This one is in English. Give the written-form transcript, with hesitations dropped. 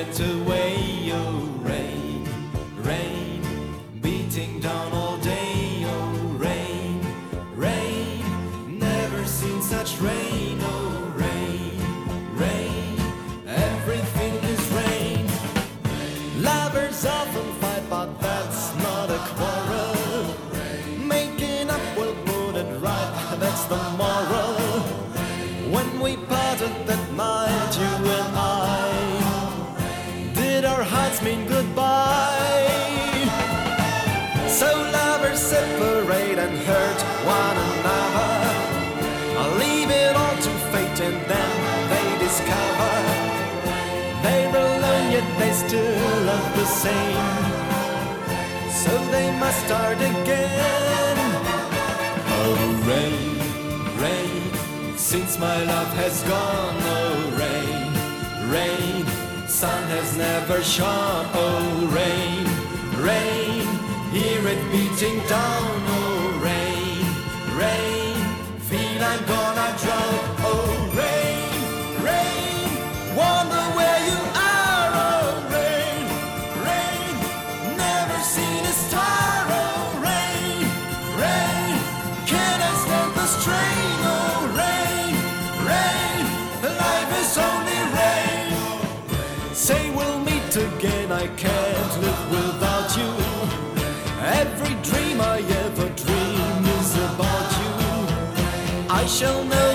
went away. Oh, rain, rain, beating down all day. Oh, rain, rain, never seen such rain. Oh, rain, rain, everything is rain. Lovers often fight, but that's not a quarrel. Making up will put it right, that's the moral. When we parted that night, you and I, did our hearts mean goodbye? So lovers separate and hurt one another, leave it all to fate, and then they discover they're alone yet they still love the same. So they must start again. Oh, rain, rain, since my love has gone. Oh, rain, rain, sun has never shone. Oh, rain, rain, hear it beating down. Oh, rain, rain, feel I'm gonna drown. Oh, rain, rain, wonder where you are. Oh, rain, rain, never seen a star. Oh, rain, rain, can I stand the strain? Oh, rain, rain, life is only rain. Say we'll meet again, I can't live without you. Every dream I ever dream is about you. I shall know